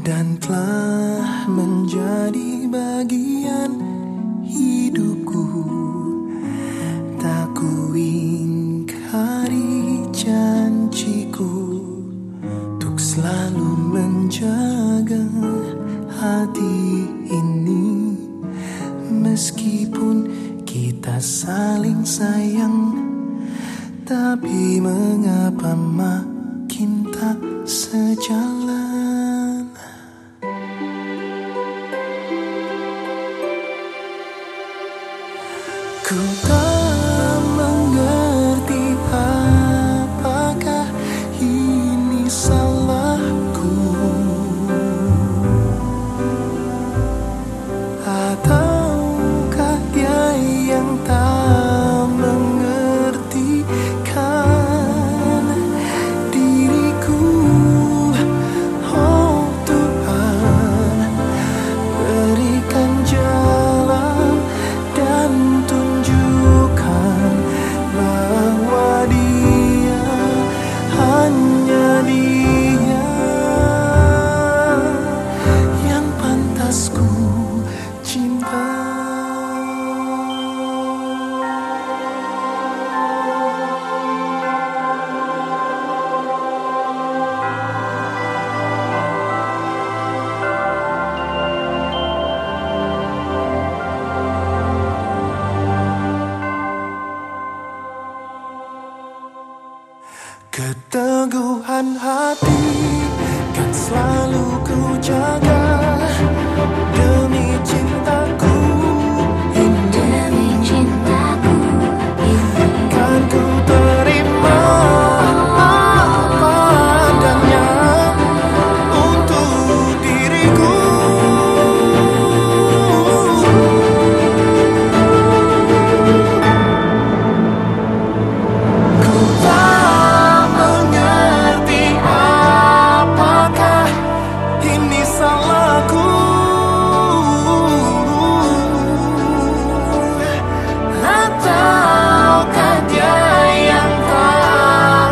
dan telah menjadi bagian hidupku. Tak ku ingkari janjiku untuk selalu menjaga hati ini. Meskipun kita saling sayang, tapi mengapa makin tak sejalan? Ku tak mengerti apakah ini salahku, ataukah dia yang tak mengertikan diriku. Oh Tuhan, berikan jalan dan tunjukkan bahwa dia, hanya dia yang pantas ku cinta. Keteguhan hati kan selalu ku jaga demi cintaku ini. Demi cintaku ini kan ku terima apa adanya untuk diriku. Ku tak mengerti apakah ini salahku, ataukah dia yang tak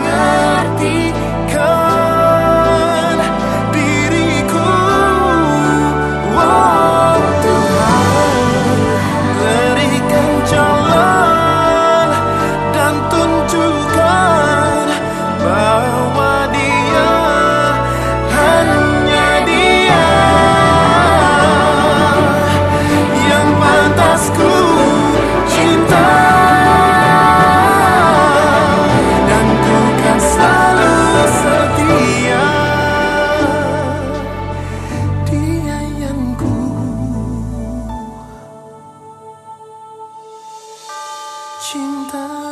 mengertikan diriku. Oh Tuhan, berikan jalan dan tunjukkan bahwa dia, hanya dia yang pantas ku cinta. Dan ku kan selalu setia, dia yang ku cinta.